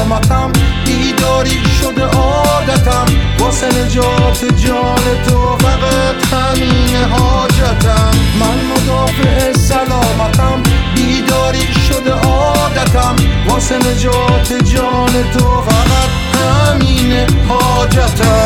سلامتم، بیداری شده عادتم، واسه نجات جان تو فقط همین حاجتم. من مدافع سلامتم، بیداری شده عادتم، واسه نجات جان تو فقط همین حاجتم.